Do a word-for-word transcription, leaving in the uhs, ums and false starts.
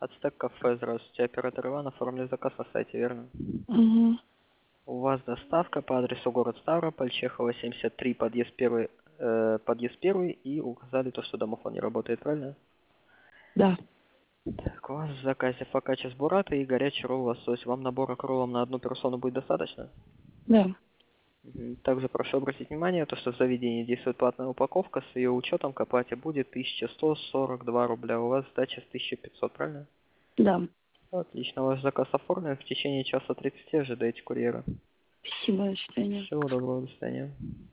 Ацтек кафе, здравствуйте. Оператор Иван, оформили заказ на сайте, верно? Угу. У вас доставка по адресу город Ставрополь, Чехова, семьдесят три, подъезд первый, э, подъезд первый, и указали то, что домофон не работает, правильно? Да. Так, у вас в заказе фокачча с буррато и горячий ролл лосось. Вам набора к роллам на одну персону будет достаточно? Да. Мгм. Также прошу обратить внимание, то, что в заведении действует платная упаковка, с ее учетом к оплате будет тысяча сто сорок два рубля. У вас сдача с тысячи пятьсот, правильно? Да. Отлично, ваш заказ оформлен. В течение часа тридцати ожидайте курьера. Спасибо, до свидания. Всего доброго, до свидания.